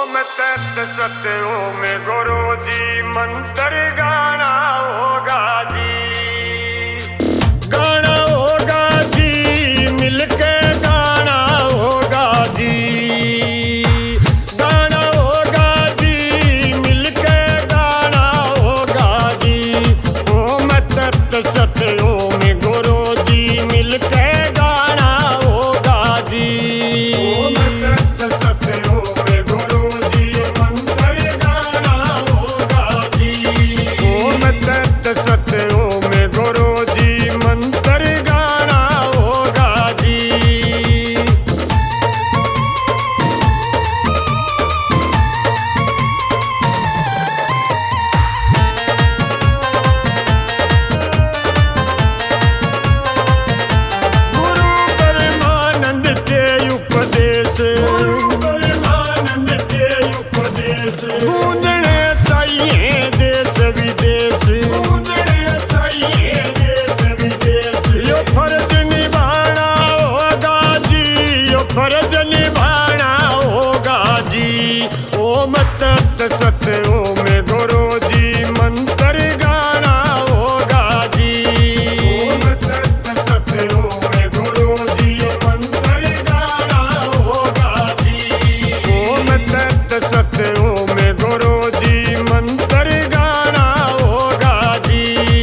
ओम तत् सत ओम गुरु जी मंत्र गाना होगा जी, गाना होगा जी, मिलके गाना होगा जी, गाना होगा जी, मिलके गाना होगा जी। ओम तत् सत ओम गुरु जी मिलके गाना होगा जी। ओम तत् सत ओम गुरु जी मंत्र गाना होगा जी। ओम तत् सत ओम गुरु जी मंत्र गाना होगा जी। गुरु परमानंद के उपदेश, परमानंद के उपदेश, गूंजने चाहिए देश विदेश, गूंजने चाहिए देश विदेश। यो फर्ज निभाना होगा जी, यो फर्ज निभाना होगा जी। ओम तत् सत ओम गुरु जी मंत्र गाना होगा जी। ओम तत् सत ओम गुरु जी मंत्र गाना होगा जी। ओम तत् सत ओम गुरु जी मंत्र गाना होगा जी।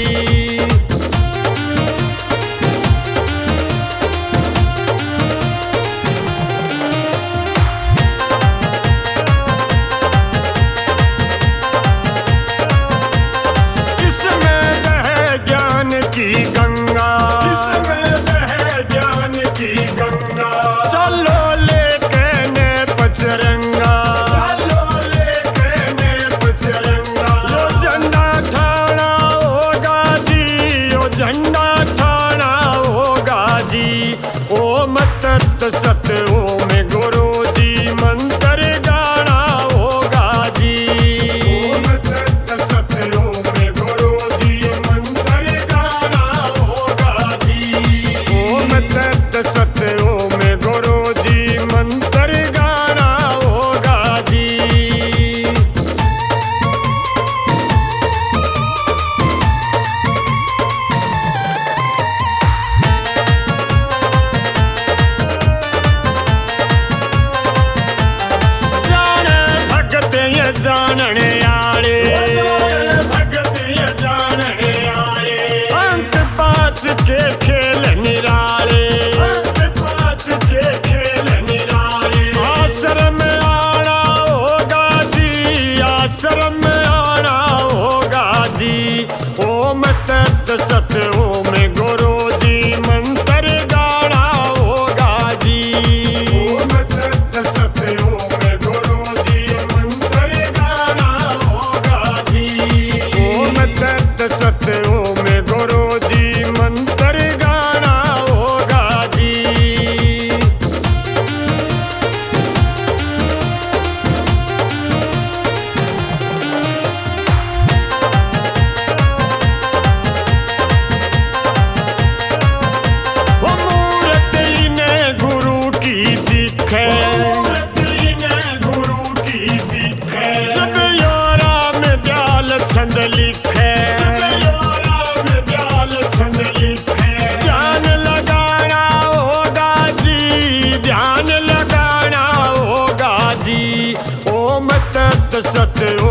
इसमें बहे ज्ञान की गंगा, इसमें बहे ज्ञान की गंगा। चलो लेके ने पचरंगा, चलो लेके ने पचरंगा। यो झंडा ठाना होगा जी, यो झंडा ठाना होगा जी। ओम तत् सत ओम गुरु जी मंत्र गाना होगा जी। ओम तत् सत ओम गुरु जी मंत्र गाना होगा जी। ओम तत् सत ओम गुरु जी मंत्र गाना होगा जी। जाने भगत ये जानने आले, भगत ये जानने आले। अंत पास के खेल निराले, अंत पास के खेल निराले। आश्रम में आना होगा जी, आश्रम में आना होगा जी। ओम तत् सत ओम गुरु जी मंत्र गाना होगा जी। ओम तत् सत ओम गुरु जी मंत्र गाना होगा जी। ओम तत् सत ओम गुरु जी मंत्र गाना होगा जी। वो मूर्ति ने गुरु की दिखे, मूर्ति ने गुरु की दिखे। सब योरा में ब्याल छंद लिखे, सब योरा में ब्याल छंद लिखे। ध्यान लगाना होगा जी, ध्यान लगाना होगा जी। ओम तत् सत